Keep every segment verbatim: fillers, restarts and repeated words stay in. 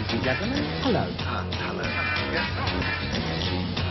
ladies and gentlemen, hello. Ah, hello. Yes.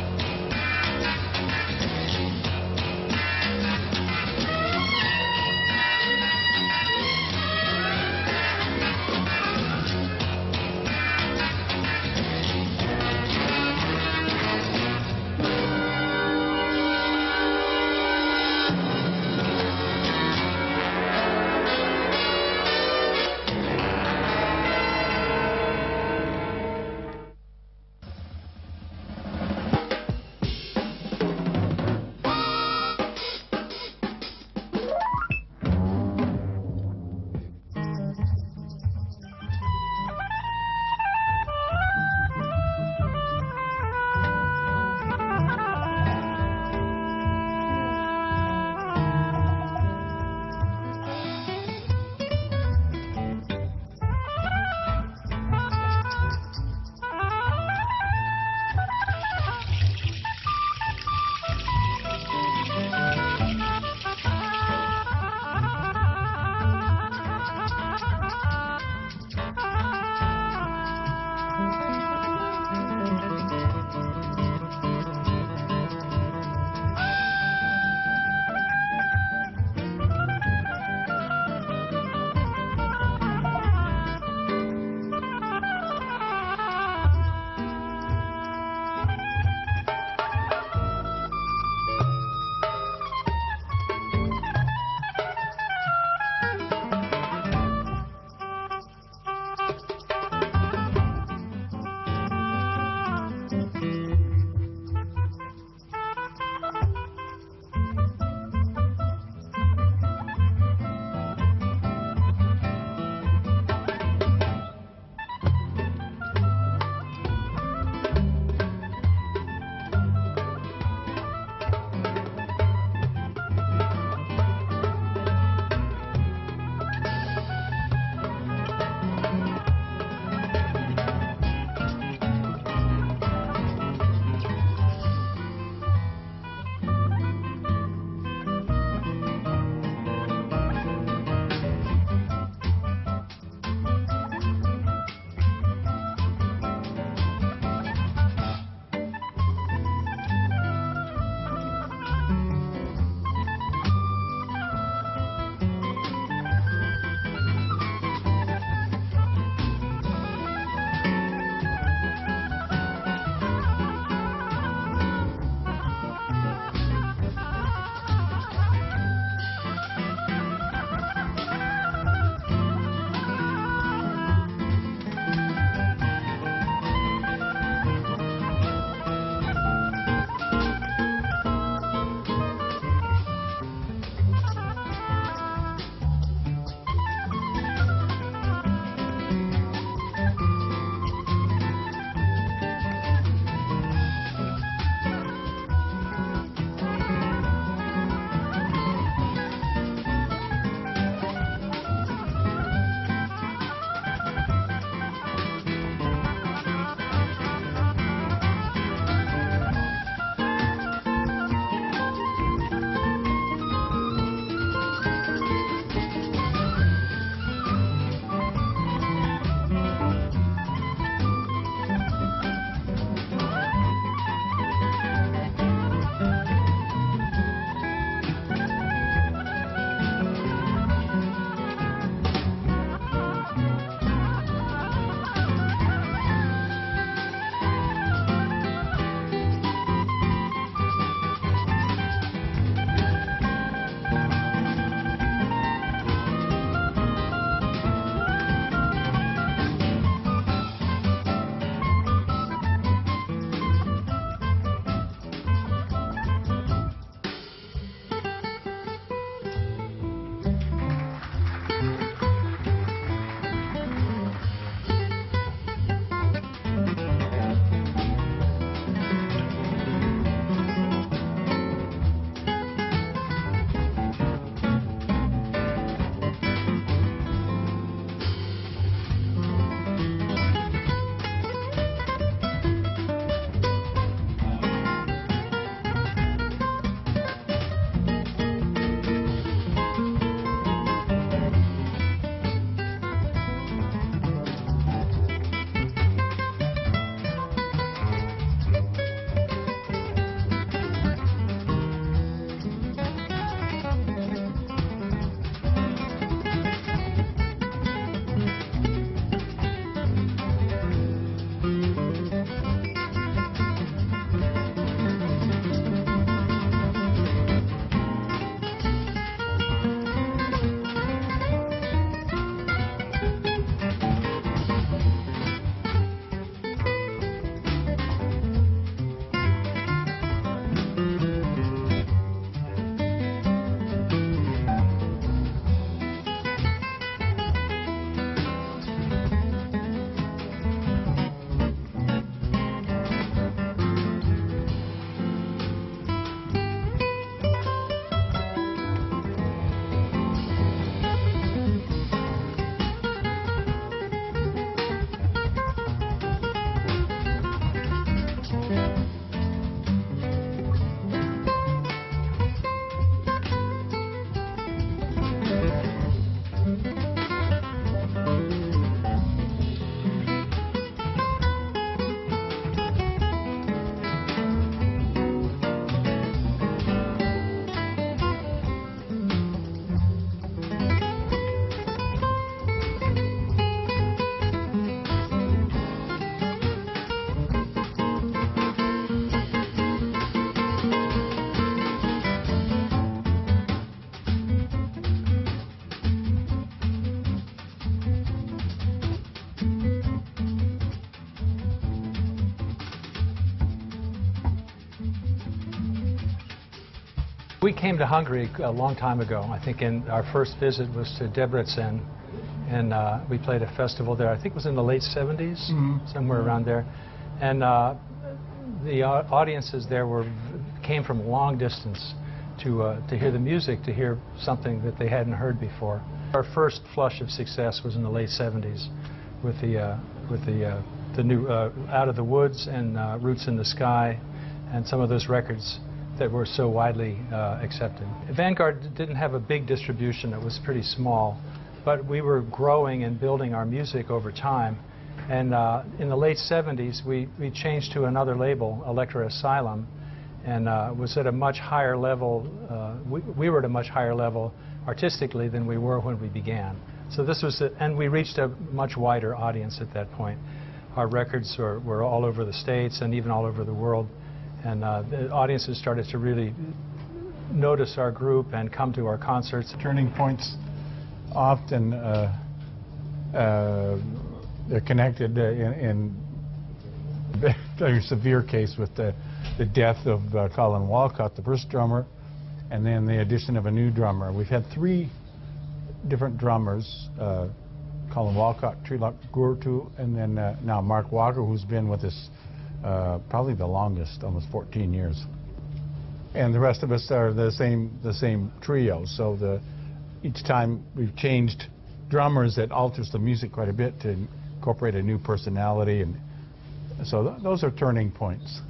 We came to Hungary a long time ago. I think in our first visit was to Debrecen, and uh, we played a festival there. I think it was in the late seventies, mm-hmm. somewhere around there. And uh, the uh, audiences there were came from a long distance to uh, to hear the music, to hear something that they hadn't heard before. Our first flush of success was in the late seventies with the uh, with the uh, the new uh, Out of the Woods and uh, Roots in the Sky, and some of those records that were so widely uh, accepted. Vanguard didn't have a big distribution; it was pretty small, but we were growing and building our music over time. And uh, in the late seventies, we we changed to another label, Elektra Asylum, and uh, was at a much higher level. Uh, we, we were at a much higher level artistically than we were when we began. So this was, a, and we reached a much wider audience at that point. Our records were, were all over the States and even all over the world, and uh, the audiences started to really notice our group and come to our concerts. Turning points often uh, uh, they're connected uh, in, in a very severe case with the, the death of uh, Colin Walcott, the first drummer, and then the addition of a new drummer. We've had three different drummers, uh, Colin Walcott, Trilok Gurtu, and then uh, now Mark Walker, who's been with us uh, probably the longest, almost fourteen years. And the rest of us are the same, the same trio. So the, each time we've changed drummers, it alters the music quite a bit to incorporate a new personality, and so th those are turning points.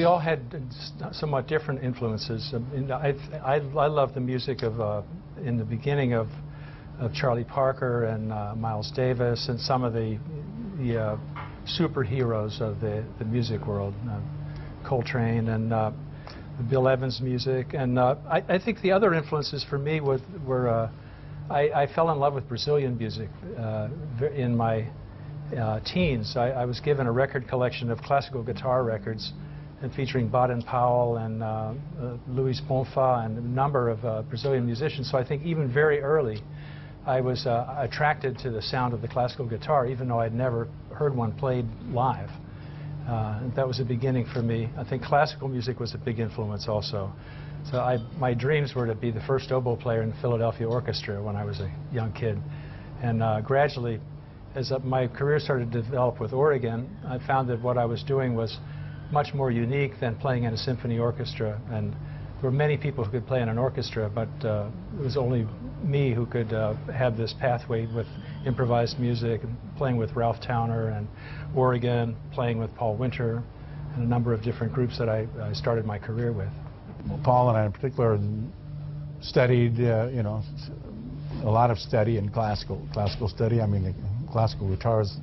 we all had somewhat different influences. I, mean, I, I, I love the music of, uh, in the beginning of, of Charlie Parker and uh, Miles Davis and some of the, the uh, superheroes of the, the music world, uh, Coltrane and uh, Bill Evans music. And uh, I, I think the other influences for me were, were uh, I, I fell in love with Brazilian music uh, in my uh, teens. I, I was given a record collection of classical guitar records and featuring Baden Powell and uh, uh, Luis Bonfa and a number of uh, Brazilian musicians. So I think even very early I was uh, attracted to the sound of the classical guitar, even though I'd never heard one played live. Uh, that was a beginning for me. I think classical music was a big influence also. So I, my dreams were to be the first oboe player in the Philadelphia Orchestra when I was a young kid. And uh, gradually, as uh, my career started to develop with Oregon, I found that what I was doing was much more unique than playing in a symphony orchestra. And there were many people who could play in an orchestra, but uh, it was only me who could uh, have this pathway with improvised music, and playing with Ralph Towner and Oregon, playing with Paul Winter, and a number of different groups that I, I started my career with. Well, Paul and I in particular studied, uh, you know, a lot of study in classical classical study. I mean, the classical guitar is,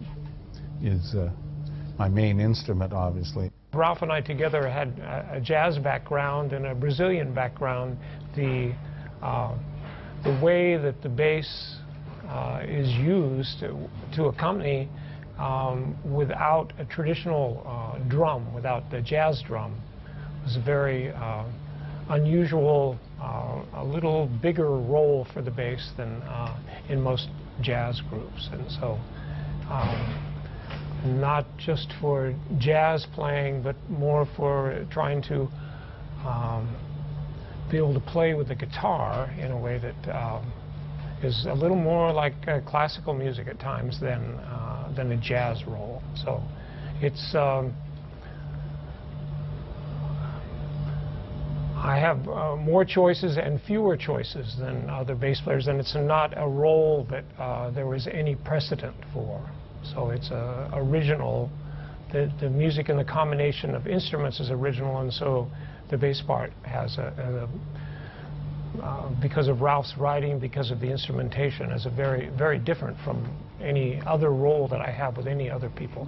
is uh, my main instrument, obviously. Ralph and I together had a, a jazz background and a Brazilian background. The uh, the way that the bass uh, is used to, to accompany um, without a traditional uh, drum, without the jazz drum, was a very uh, unusual, uh, a little bigger role for the bass than uh, in most jazz groups. And so um, not just for jazz playing, but more for trying to um, be able to play with the guitar in a way that um, is a little more like uh, classical music at times than uh, than a jazz role. So it's um, I have uh, more choices and fewer choices than other bass players, and it's not a role that uh, there was any precedent for. So it's uh, original. The, the music and the combination of instruments is original, and so the bass part has a, a uh, because of Ralph's writing, because of the instrumentation, is a very, very different from any other role that I have with any other people.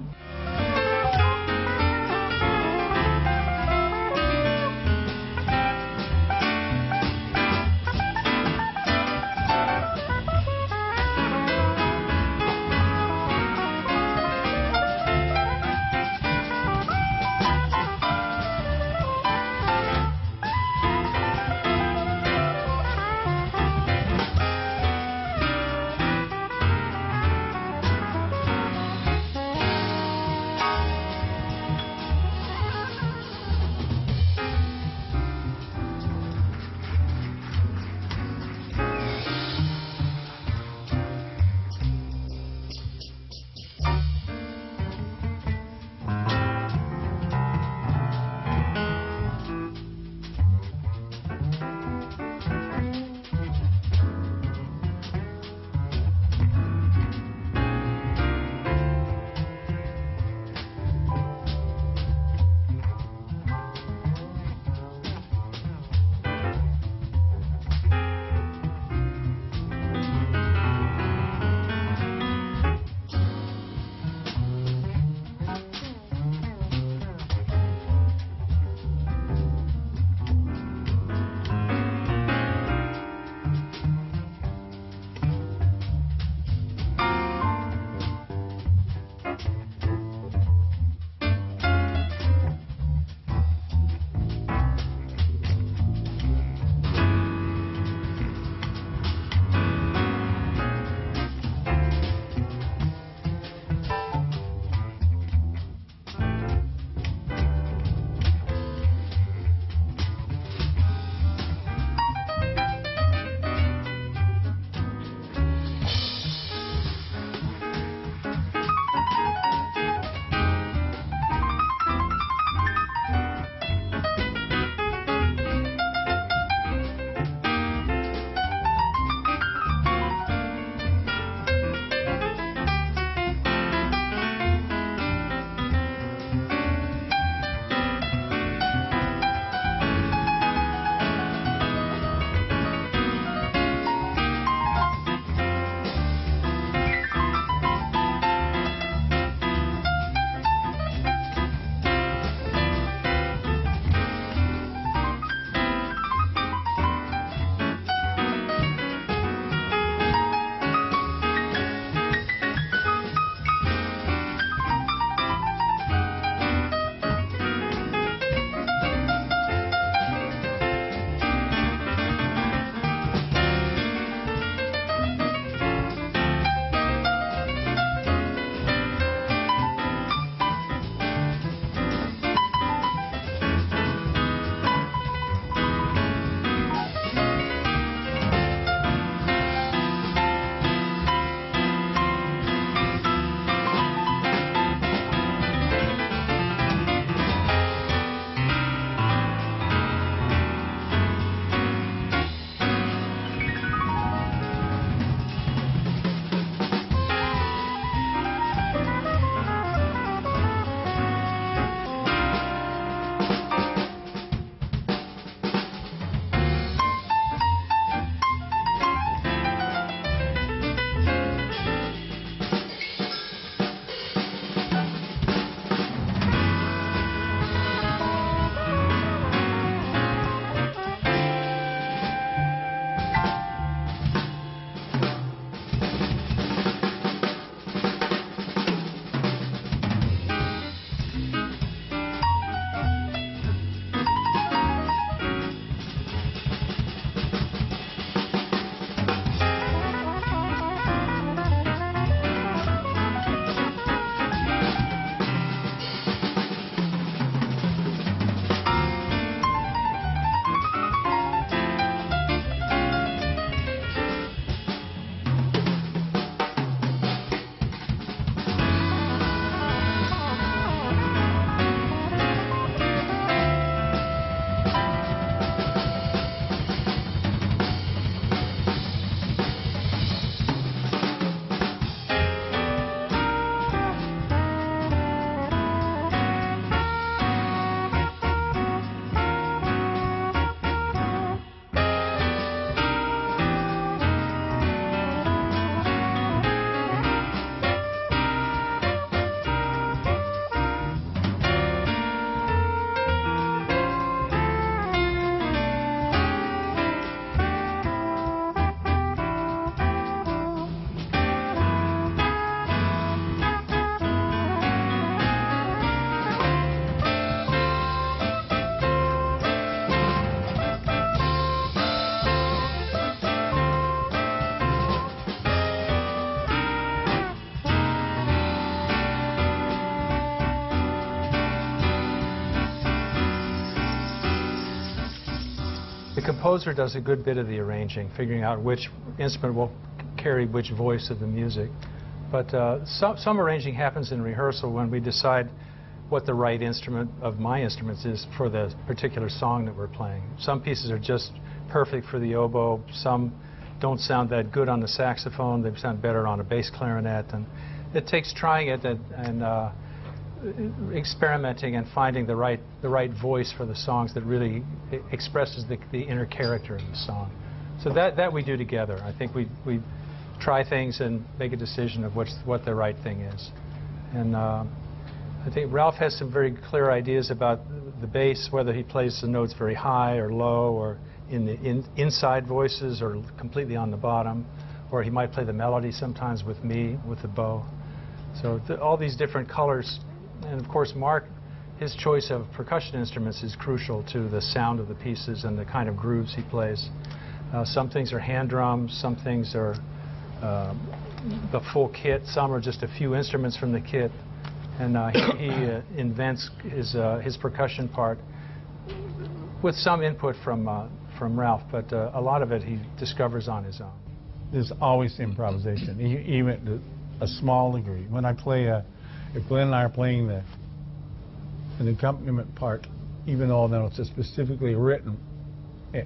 composer does a good bit of the arranging, figuring out which instrument will carry which voice of the music. But uh, some, some arranging happens in rehearsal when we decide what the right instrument of my instruments is for the particular song that we're playing. Some pieces are just perfect for the oboe. Some don't sound that good on the saxophone. They sound better on a bass clarinet. And it takes trying it and, and uh, experimenting and finding the right the right voice for the songs that really expresses the, the inner character of the song. So that that we do together. I think we we try things and make a decision of what's what the right thing is. And uh, I think Ralph has some very clear ideas about the bass, whether he plays the notes very high or low, or in the in, inside voices, or completely on the bottom, or he might play the melody sometimes with me with the bow. So th all these different colors. And of course, Mark, his choice of percussion instruments is crucial to the sound of the pieces and the kind of grooves he plays. Uh, some things are hand drums, some things are uh, the full kit, some are just a few instruments from the kit. And uh, he, he uh, invents his, uh, his percussion part with some input from, uh, from Ralph, but uh, a lot of it he discovers on his own. There's always improvisation, e even to a small degree. When I play a If Glenn and I are playing the an accompaniment part, even though notes are specifically written, it,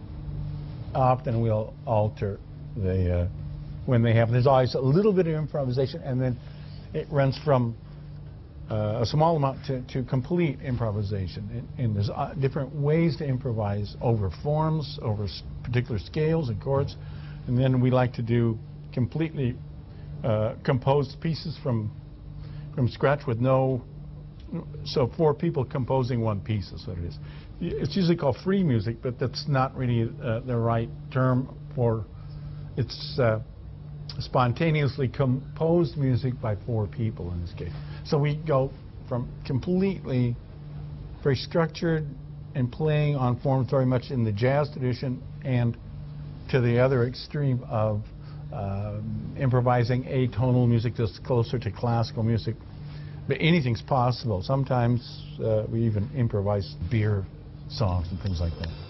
often we'll alter the uh, when they have. There's always a little bit of improvisation, and then it runs from uh, a small amount to, to complete improvisation. And, and there's uh, different ways to improvise over forms, over s particular scales and chords, and then we like to do completely uh, composed pieces from. from scratch with no, so four people composing one piece is what it is. It's usually called free music, but that's not really uh, the right term for, it's uh, spontaneously composed music by four people in this case. So we go from completely very structured and playing on forms very much in the jazz tradition, and to the other extreme of Uh, improvising atonal music that's closer to classical music. But anything's possible. Sometimes uh, we even improvise beer songs and things like that.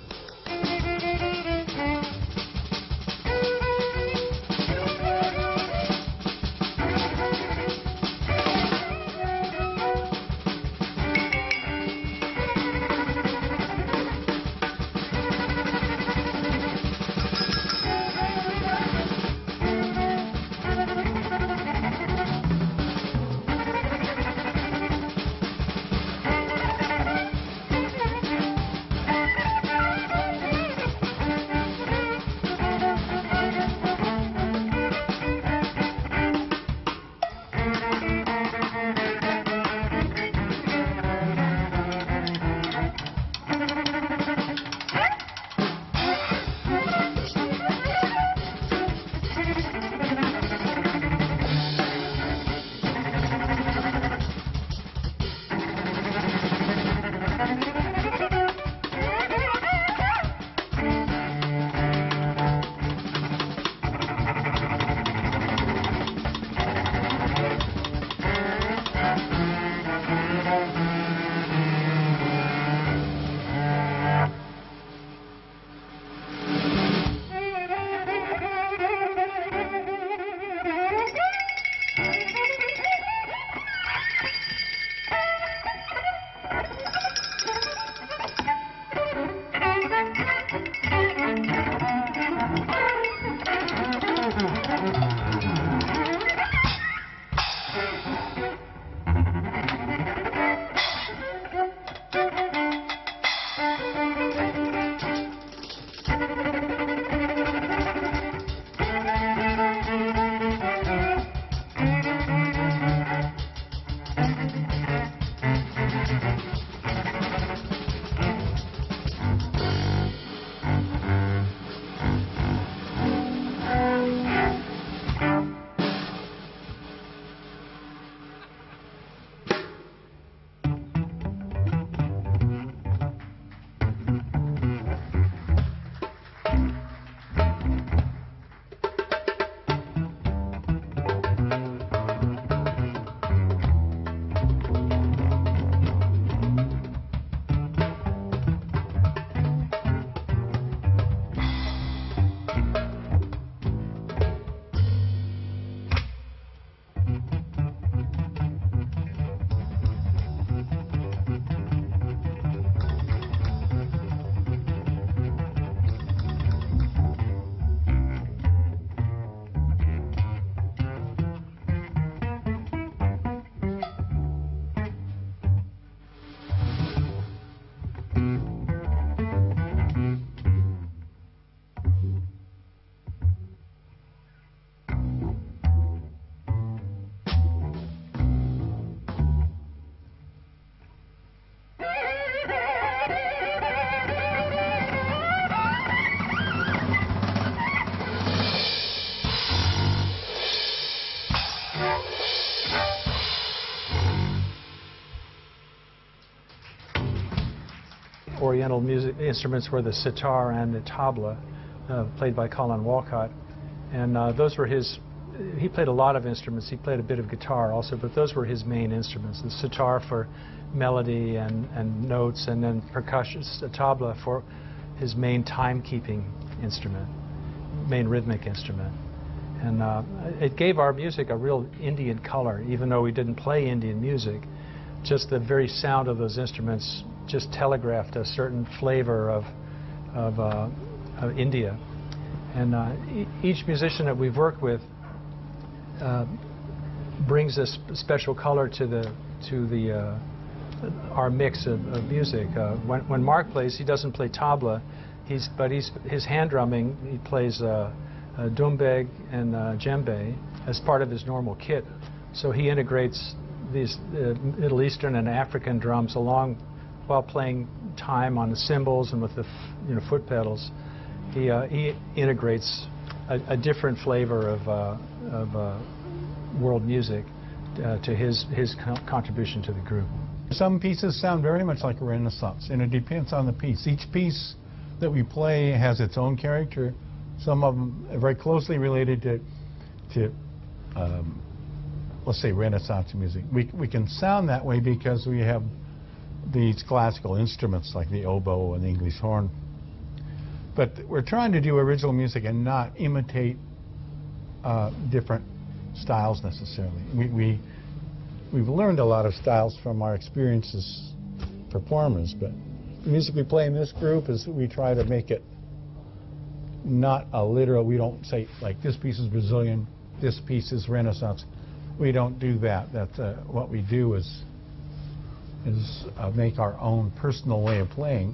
Oriental music instruments were the sitar and the tabla, uh, played by Colin Walcott. And uh, those were his, he played a lot of instruments. He played a bit of guitar also, but those were his main instruments. The sitar for melody and, and notes, and then percussion, the tabla for his main timekeeping instrument, main rhythmic instrument. And uh, it gave our music a real Indian color, even though we didn't play Indian music. Just the very sound of those instruments just telegraphed a certain flavor of, of, uh, of India. And uh, e each musician that we've worked with uh, brings a sp special color to the to the uh, our mix of, of music. Uh, when, when Mark plays, he doesn't play tabla, he's but he's his hand drumming. He plays uh, uh, dumbeg and uh, djembe as part of his normal kit. So he integrates these uh, Middle Eastern and African drums along while playing time on the cymbals and with the f you know foot pedals. He, uh, he integrates a, a different flavor of, uh, of uh, world music uh, to his, his co contribution to the group. Some pieces sound very much like a Renaissance, and it depends on the piece. Each piece that we play has its own character. Some of them are very closely related to, to um, let's say, Renaissance music. We, we can sound that way because we have these classical instruments like the oboe and the English horn. But we're trying to do original music and not imitate uh, different styles necessarily. We, we, we've learned a lot of styles from our experiences performers, but the music we play in this group is we try to make it not a literal, we don't say like this piece is Brazilian, this piece is Renaissance. We don't do that. That's uh, what we do is, is uh, make our own personal way of playing.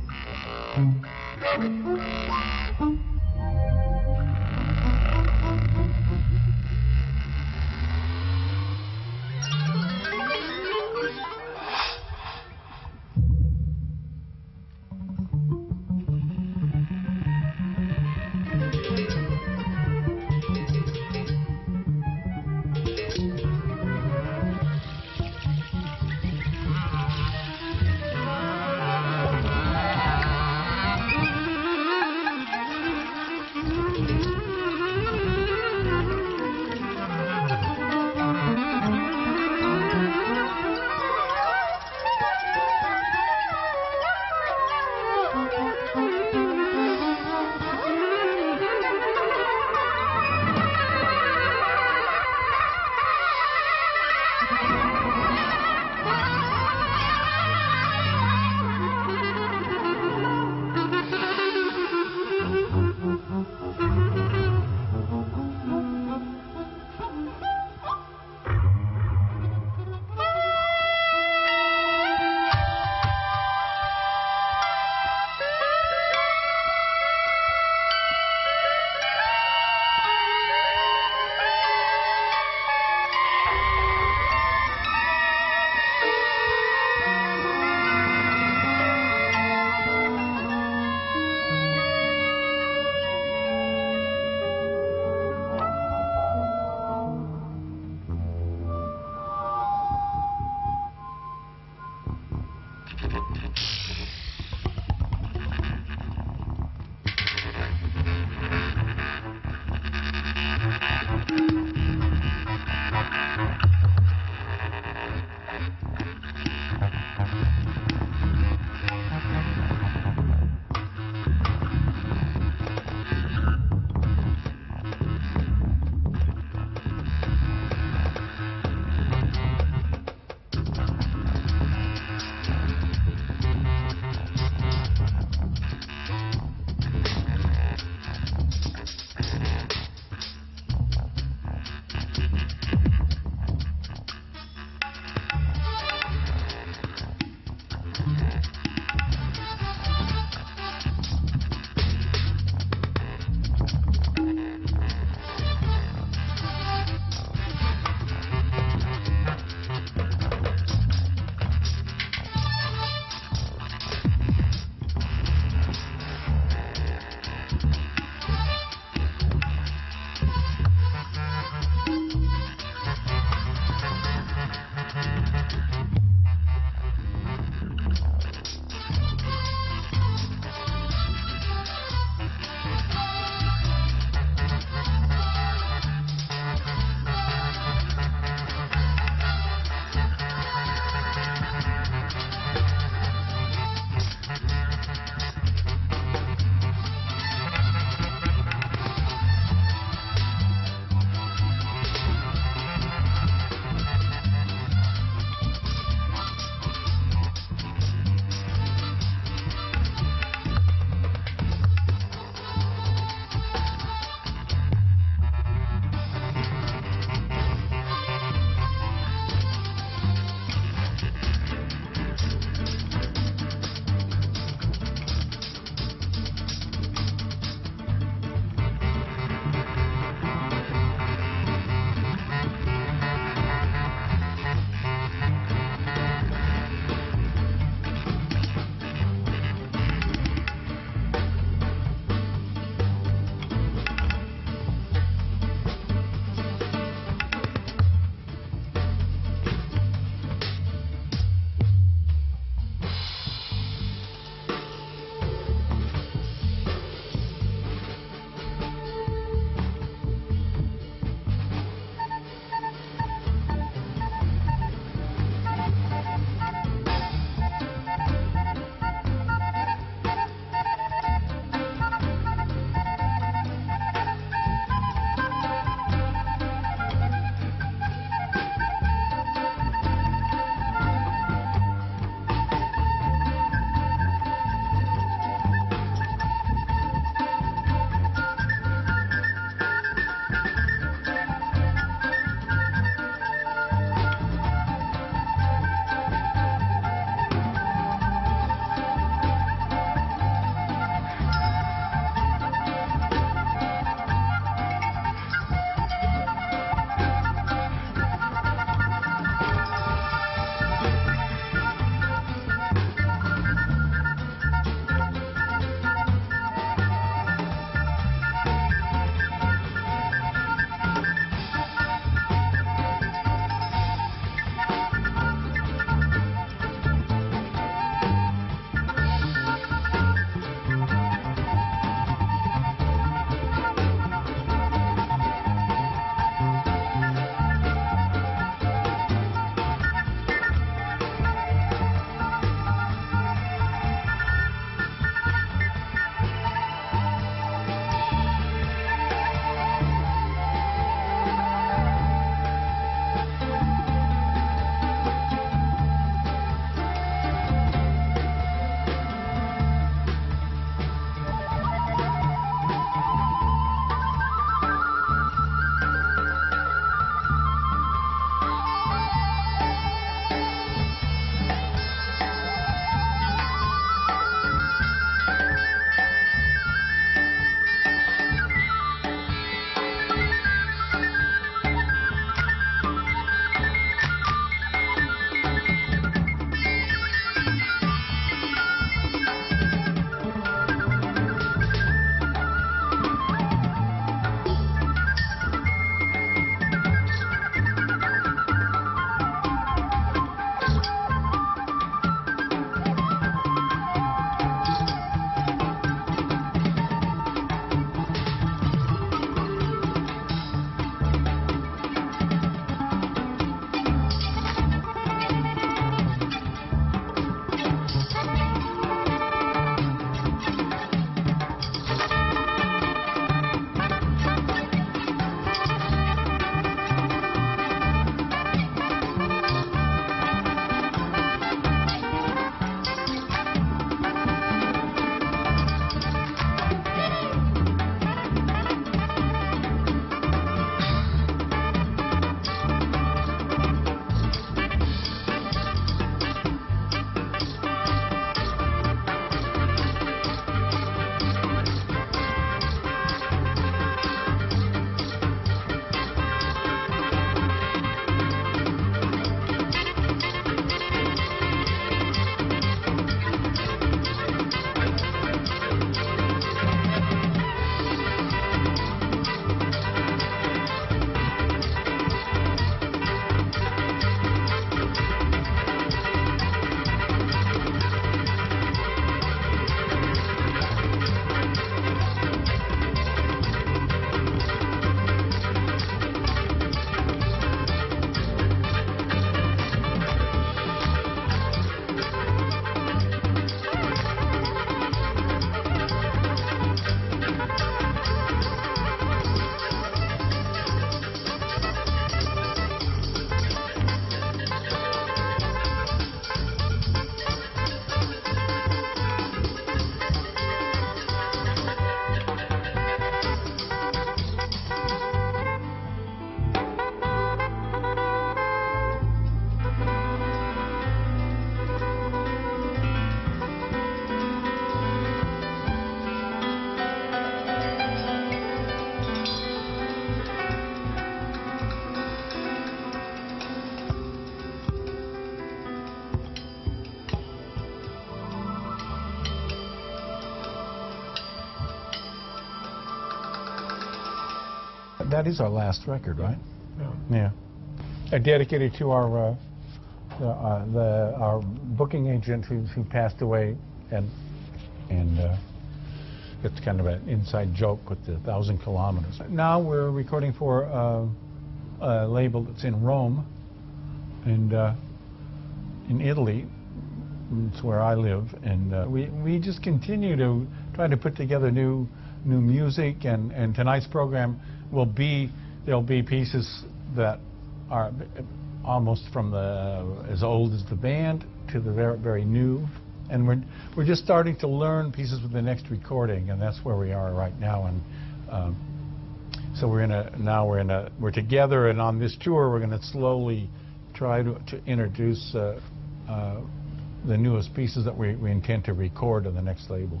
that, that is our last record, right? Yeah. Yeah. Uh, dedicated to our uh, the, uh, the our booking agent who who passed away, and and uh, it's kind of an inside joke with the thousand kilometers. Now we're recording for uh, a label that's in Rome, and uh, in Italy. It's where I live, and uh, we we just continue to try to put together new new music, and and tonight's program will be there'll be pieces that are almost from the as old as the band to the very very new, and we're we're just starting to learn pieces with the next recording, and that's where we are right now. And um, so we're in a now we're in a we're together, and on this tour we're going to slowly try to to introduce uh, uh, the newest pieces that we, we intend to record on the next label.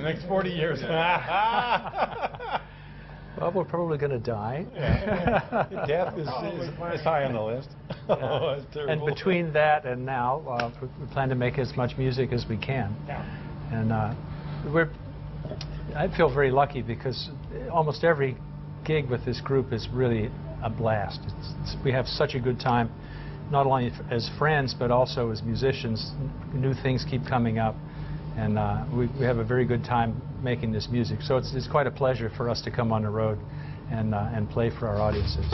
the next forty years. Well, we're probably going to die. Yeah. Death is, is, is high on the list. Oh, that's terrible. And between that and now, uh, we we plan to make as much music as we can. Yeah. And uh, we're, I feel very lucky because almost every gig with this group is really a blast. It's, it's, we have such a good time, not only f as friends, but also as musicians. New things keep coming up, and uh, we, we have a very good time making this music. So it's, it's quite a pleasure for us to come on the road and, uh, and play for our audiences.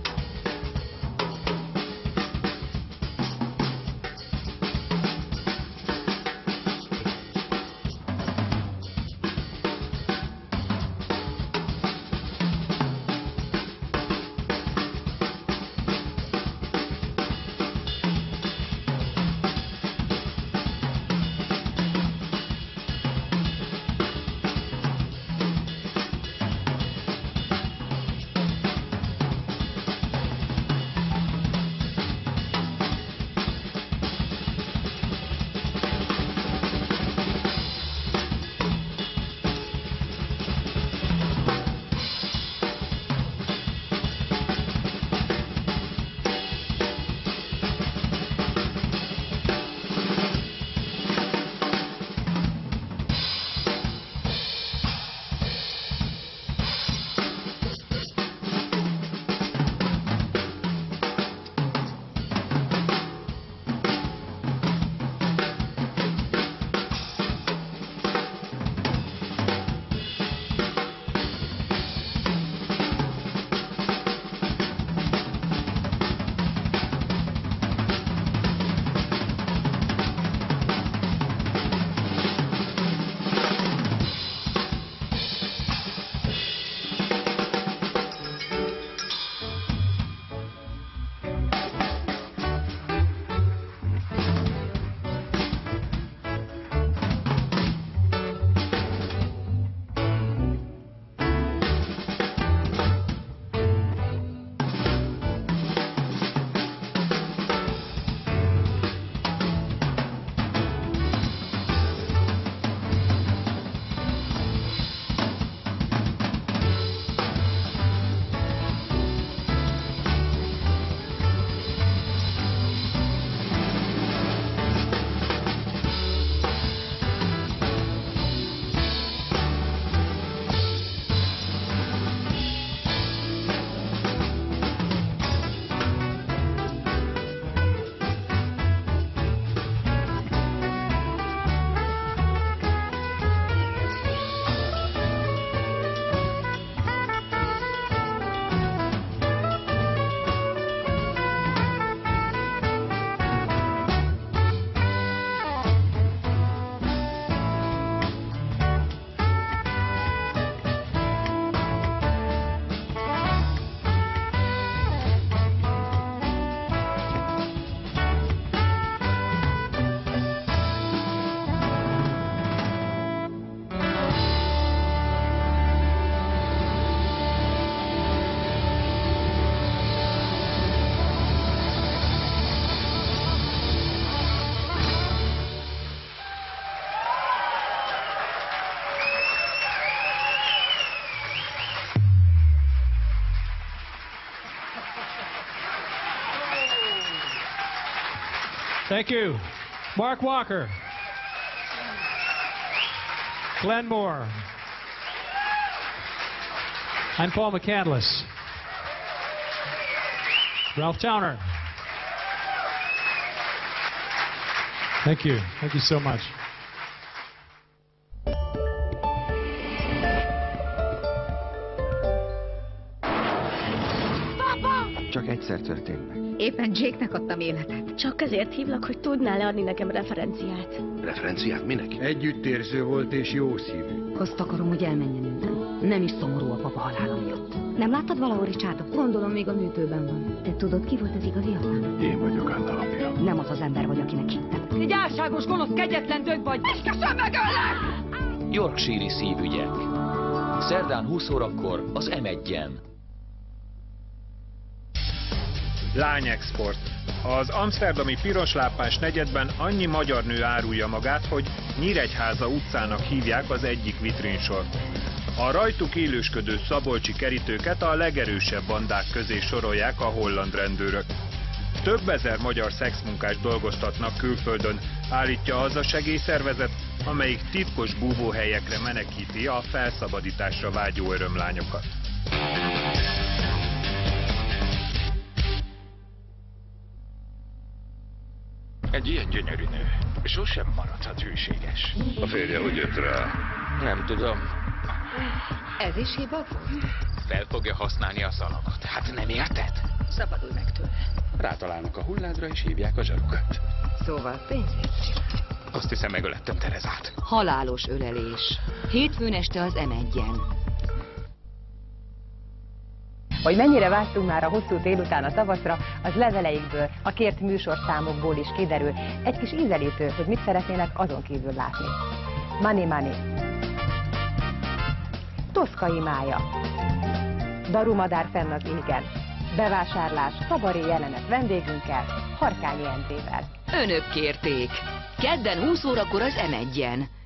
Thank you. Mark Walker. Glenn Moore. I'm Paul McCandless. Ralph Towner. Thank you. Thank you so much. Csak egyszer történt meg. Éppen Jake-nek adtam életet. Csak ezért hívlak, hogy tudnál leadni nekem referenciát. Referenciát minek? Együttérző volt és jó szívű. Azt akarom, hogy elmenjen innen. Nem is szomorú a papa halála miatt. Nem láttad valahol Richardot? Gondolom még a műtőben van. Te tudod, ki volt az igazi apám? Én vagyok Anna apja. Nem az az ember vagy, akinek hittem. Egy álságos, gonosz, kegyetlen dög vagy! Esküszöm megöllek! Yorkshire-i szívügyek. Szerdán húsz órakor az em egyen. Lányexport. Az amszterdami piroslámpás negyedben annyi magyar nő árulja magát, hogy Nyíregyháza utcának hívják az egyik vitrinsort. A rajtuk élősködő szabolcsi kerítőket a legerősebb bandák közé sorolják a holland rendőrök. Több ezer magyar szexmunkás dolgoztatnak külföldön, állítja az a segélyszervezet, amelyik titkos búvóhelyekre menekíti a felszabadításra vágyó örömlányokat. Egy ilyen gyönyörű nő sosem maradhat hűséges. A férje hogy jött rá? Nem tudom. Ez is hiba volt? Fel fogja használni a szalagot. Hát nem érted? Szabadulj meg tőle. Rátalálnak a hulládra és hívják a zsarukat. Szóval pénzért csinálj. Azt hiszem, megölettem Terezát. Halálos ölelés. Hétfőn este az em egyen. Hogy mennyire vágytunk már a hosszú délután a tavaszra, az leveleikből, a kért műsorszámokból is kiderül. Egy kis ízelítő, hogy mit szeretnének azon kívül látni. Money Money. Toszkai mája. Darumadár fenn az égen. Bevásárlás, kabaré jelenet vendégünkkel, Harkányi Endrével. Önök kérték. Kedden húsz órakor az em egyen.